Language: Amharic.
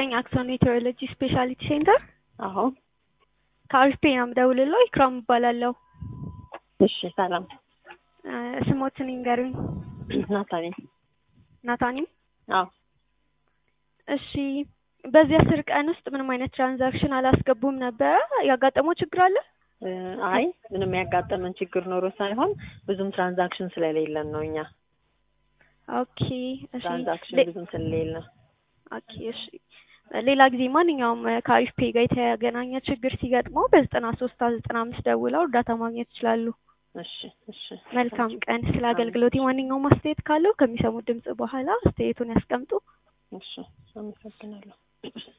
ይስጥልኝ አክሰን ሜትሮሎጂ ስፔሻሊቲ ሴንተር አዎ ከአሪፍ ነው የምደውልልዎ ኢክራም እባላለሁ። እሺ ሰላም ስሞትን ይንገሩኝ። ናታኒ አዎ እሺ በዚህ 10 ቀን ውስጥ ምንም አይነት ትራንዛክሽን አላስገቡም ነበር ያጋጠመው ችግር አለ? አይ ምንም ያጋጠመን ችግር ኖሮ ሳይሆን ብዙም ትራንዛክሽን ስለሌለን ነው እኛ ኦኬ እሺ ትራንዛክሽን ብዙም ስለሌለን ኦኬ እሺ ሌላ ጊዜ ማንኛውም ከአሪፍ ፔይ ጋር የተገናኘ ችግር ሲገጥመው በ9395 ደውለው እርዳታ ማግኘት ይችላሉ። እሺ እሺ መልካም ቀን። ስለ አገልግሎት ማንኛውም አስተያየት ካለው ከሚሰሙት ድምጽ በኋላ አስተያየቱን ያስቀምጡ። እሺ አመሰግናለሁ።